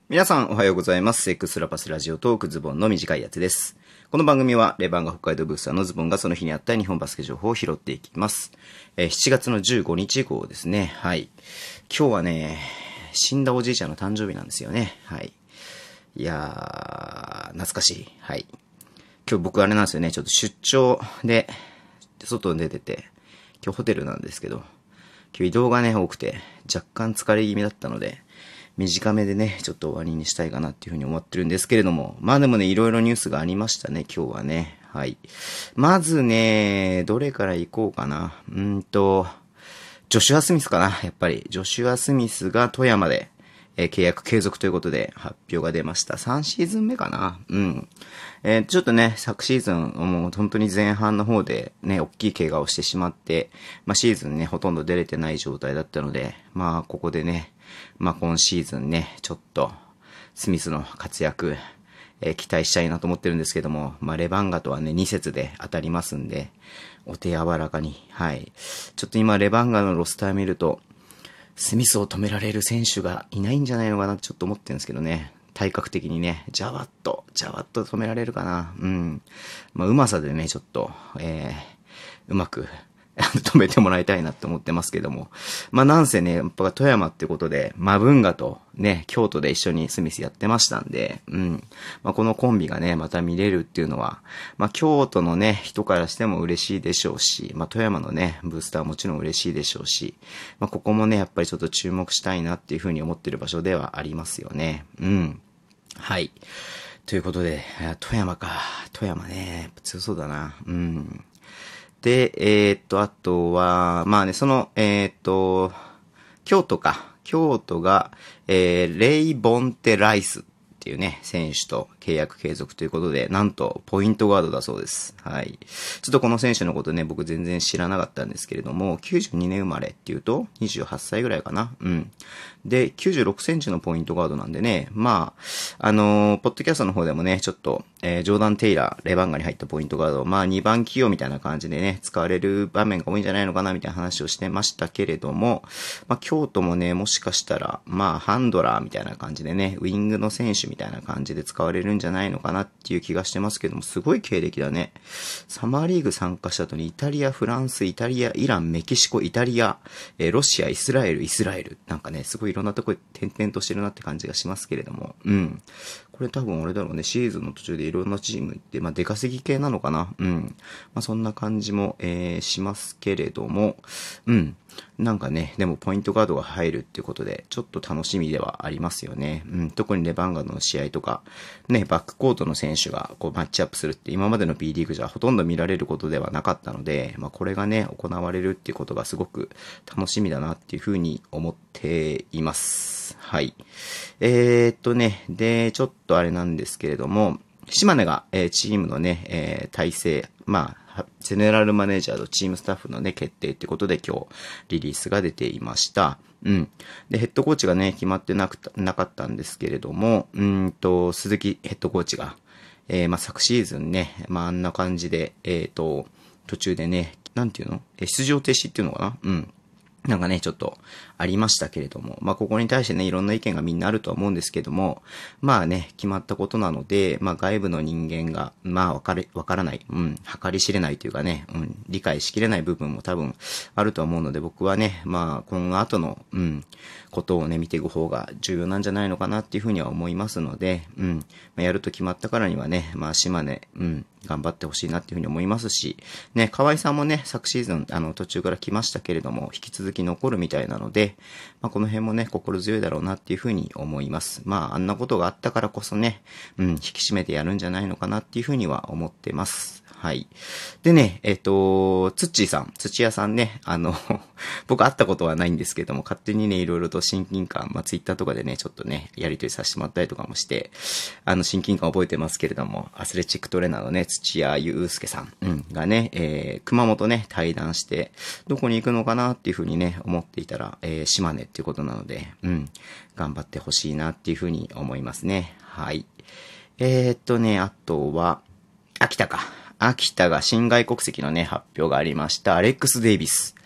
皆さんおはようございます。エクストラパスラジオトークズボンの短いやつです。この番組はレバンガ北海道ブースターのズボンがその日にあった日本バスケ情報を拾っていきます。7月の15日号ですね。はい。今日はね、死んだおじいちゃんの誕生日なんですよね。はい。いやー、懐かしい。はい。今日僕あれなんですよね。ちょっと出張で外に出てて、今日ホテルなんですけど、今日移動がね多くて若干疲れ気味だったので、短めでね、ちょっと終わりにしたいかなっていうふうに思ってるんですけれども。まあでもね、いろいろニュースがありましたね、今日はね。はい。まずね、どれから行こうかな。ジョシュア・スミスかな。やっぱり、ジョシュア・スミスが富山で、契約継続ということで発表が出ました。3シーズン目かな。ちょっとね、昨シーズン、もう本当に前半の方でね、大きい怪我をしてしまって、シーズンね、ほとんど出れてない状態だったので、ここでね、今シーズンね、ちょっと、スミスの活躍、期待したいなと思ってるんですけども、レバンガとはね、2節で当たりますんで、お手柔らかに、はい。ちょっと今、レバンガのロスター見ると、スミスを止められる選手がいないんじゃないのかなってちょっと思ってるんですけどね。体格的にね、ジャワッと止められるかな。うまさでね、ちょっと、うまく、止めてもらいたいなって思ってますけども。なんせね、やっぱ富山ってことで、文雅とね、京都で一緒にスミスやってましたんで、このコンビがね、また見れるっていうのは、京都のね、人からしても嬉しいでしょうし、富山のね、ブースターはもちろん嬉しいでしょうし、ここもね、やっぱりちょっと注目したいなっていうふうに思ってる場所ではありますよね。はい。ということで、富山か。富山ね、強そうだな。で、あとは、京都か。京都が、レイ・ボンテ・ライスっていうね、選手と契約継続ということで、なんと、ポイントガードだそうです。はい。ちょっとこの選手のことね、僕全然知らなかったんですけれども、92年生まれっていうと、28歳ぐらいかな。で、96センチのポイントガードなんでね、ポッドキャストの方でもね、ちょっと、ジョーダン・テイラー、レバンガに入ったポイントガード、2番起用みたいな感じでね、使われる場面が多いんじゃないのかな、みたいな話をしてましたけれども、京都もね、もしかしたら、ハンドラーみたいな感じでね、ウィングの選手みたいな感じで使われるんじゃないのかなっていう気がしてますけども、すごい経歴だね。サマーリーグ参加した後に、イタリア、フランス、イタリア、イラン、メキシコ、イタリア、ロシア、イスラエル。なんかね、すごいいろんなとこ転々としてるなって感じがしますけれども、これ多分俺だろうね、シーズンの途中でいろんなチーム行って、出稼ぎ系なのかな。そんな感じも、しますけれども、なんかね、でもポイントガードが入るっていうことで、ちょっと楽しみではありますよね。特にレバンガの試合とか、ね、バックコートの選手がこうマッチアップするって今までの B リーグじゃほとんど見られることではなかったので、これがね、行われるっていうことがすごく楽しみだなっていうふうに思っています。はい。で、ちょっとあれなんですけれども、島根が、チームのね、体制、ゼネラルマネージャーとチームスタッフのね、決定ってことで今日リリースが出ていました。で、ヘッドコーチがね、決まってなかったんですけれども、鈴木ヘッドコーチが、昨シーズンね、あんな感じで、途中でね、なんていうの？出場停止っていうのかな？なんかね、ちょっとありましたけれども、ここに対してね、いろんな意見がみんなあるとは思うんですけども、決まったことなので、外部の人間が、わからない、計り知れないというかね、理解しきれない部分も多分あるとは思うので、僕はね、この後の、ことをね、見ていく方が重要なんじゃないのかなっていうふうには思いますので、やると決まったからにはね、島根、頑張ってほしいなっていうふうに思いますし、ね、河合さんもね、昨シーズン、途中から来ましたけれども、引き続き残るみたいなので、この辺もね、心強いだろうなっていうふうに思います。あんなことがあったからこそね、引き締めてやるんじゃないのかなっていうふうには思ってます。はい。でね、土屋さんね、僕会ったことはないんですけども、勝手にね、いろいろと親近感、ツイッターとかでね、ちょっとね、やりとりさせてもらったりとかもして、親近感覚えてますけれども、アスレチックトレーナーのね、土屋祐介さん、がね、熊本ね、対談して、どこに行くのかなっていうふうにね、思っていたら、島根っていうことなので、頑張ってほしいなっていうふうに思いますね。はい。あとは、秋田が新外国籍のね、発表がありました。アレックス・デイビス。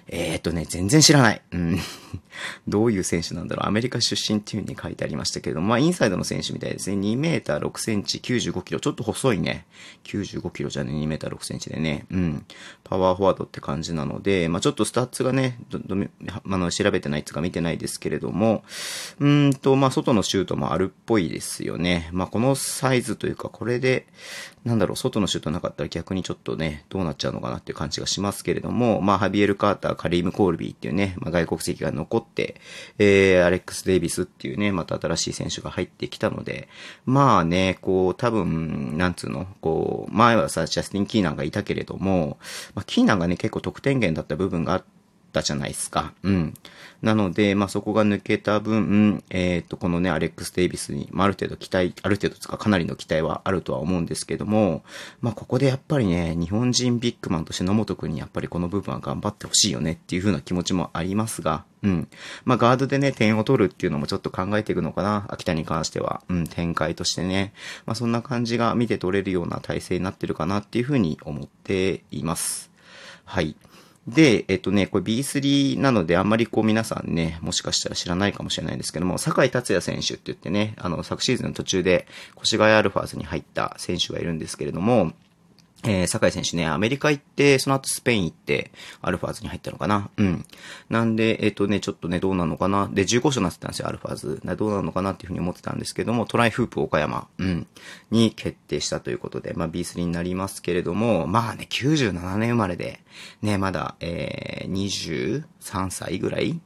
全然知らない。うん。どういう選手なんだろう。アメリカ出身っていう風に書いてありましたけれども、まあ、インサイドの選手みたいですね。2メーター6センチ、95キロ。ちょっと細いね。95キロじゃね、2メーター6センチでね。うん。パワーフォワードって感じなので、まあ、ちょっとスタッツがね、調べてないっていうか見てないですけれども、まあ、外のシュートもあるっぽいですよね。まあ、このサイズというか、これで、なんだろう、外のシュートなかったら逆にちょっとね、どうなっちゃうのかなっていう感じがしますけれども、まあ、ハビエル・カーター、カリーム・コールビーっていうね、まあ、外国籍が残って、アレックス・デイビスっていうね、また新しい選手が入ってきたので、まあね、こう、多分、なんつうの、こう、前はさ、ジャスティン・キーナンがいたけれども、まあ、キーナンがね、結構得点源だった部分があったじゃないですか。うん。なので、まあ、そこが抜けた分、このね、アレックス・デイビスに、まあ、ある程度つかかなりの期待はあるとは思うんですけども、まあ、ここでやっぱりね、日本人ビッグマンとして野本くんにやっぱりこの部分は頑張ってほしいよねっていう風な気持ちもありますが、うん。まあ、ガードでね、点を取るっていうのもちょっと考えていくのかな、秋田に関しては。うん、展開としてね。まあ、そんな感じが見て取れるような体制になってるかなっていう風に思っています。はい。で、これ B3 なのであんまりこう皆さんね、もしかしたら知らないかもしれないんですけども、坂井達也選手って言ってね、昨シーズンの途中で越谷アルファーズに入った選手がいるんですけれども、坂井選手ね、アメリカ行って、その後スペイン行って、アルファーズに入ったのかな。うん。なんで、ちょっとね、どうなのかな。で、15勝になってたんですよ、アルファーズ。どうなのかなっていうふうに思ってたんですけども、トライフープ岡山、に決定したということで、まあ B3 になりますけれども、まあね、97年生まれで、ね、まだ、23歳ぐらい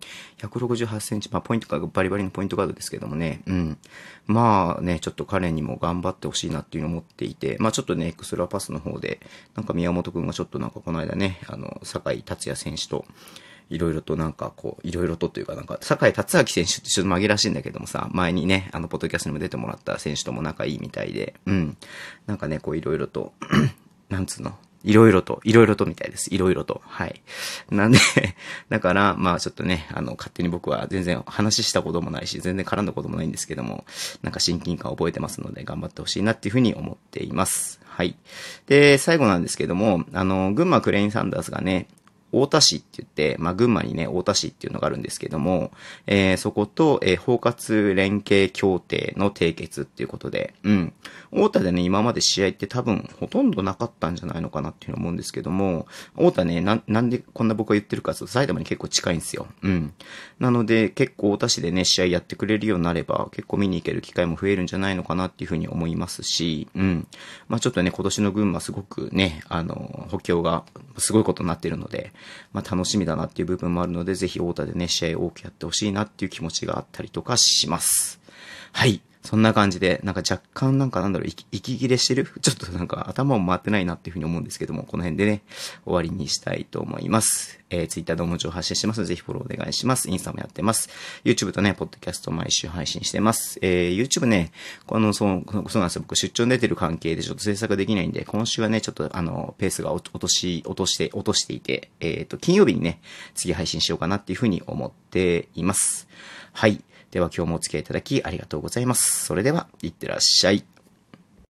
168センチ、まあポイントガード、バリバリのポイントガードですけどもね、まあね、ちょっと彼にも頑張ってほしいなっていうのを思っていて、まあちょっとね、エクストラパスの方で、なんか宮本くんがちょっとなんかこの間ね、坂井達也選手と、いろいろとなんかこう、いろいろとというかなんか、坂井達明選手ってちょっと紛らわしいんだけどもさ、前にね、ポッドキャストにも出てもらった選手とも仲いいみたいで、なんかね、こういろいろと、なんつうの、いろいろとみたいです。いろいろと。はい。なんで、だから、まあちょっとね、勝手に僕は全然話したこともないし、全然絡んだこともないんですけども、なんか親近感を覚えてますので、頑張ってほしいなっていうふうに思っています。はい。で、最後なんですけども、群馬クレインサンダースがね、太田市って言って、まあ、群馬にね、太田市っていうのがあるんですけども、そこと、包括連携協定の締結っていうことで、太田でね、今まで試合って多分ほとんどなかったんじゃないのかなっていうのを思うんですけども、太田ね、なんでこんな僕が言ってるかというと、埼玉に結構近いんですよ。なので、結構太田市でね、試合やってくれるようになれば、結構見に行ける機会も増えるんじゃないのかなっていうふうに思いますし、まあ、ちょっとね、今年の群馬すごくね、補強がすごいことになっているので、まあ楽しみだなっていう部分もあるので、ぜひ太田でね、試合を多くやってほしいなっていう気持ちがあったりとかします。はい。そんな感じで、なんか若干なんかなんだろう、息切れしてるちょっとなんか頭も回ってないなっていうふうに思うんですけども、この辺でね、終わりにしたいと思います。Twitter でも情報発信してますので、ぜひフォローお願いします。インスタもやってます。YouTube とね、ポッドキャスト毎週配信してます。YouTube ね、そうなんですよ。僕出張に出てる関係でちょっと制作できないんで、今週はね、ちょっとペースが落としていて、金曜日にね、次配信しようかなっていうふうに思っています。はい。では今日もお付き合いいただきありがとうございます。それでは、いってらっしゃい。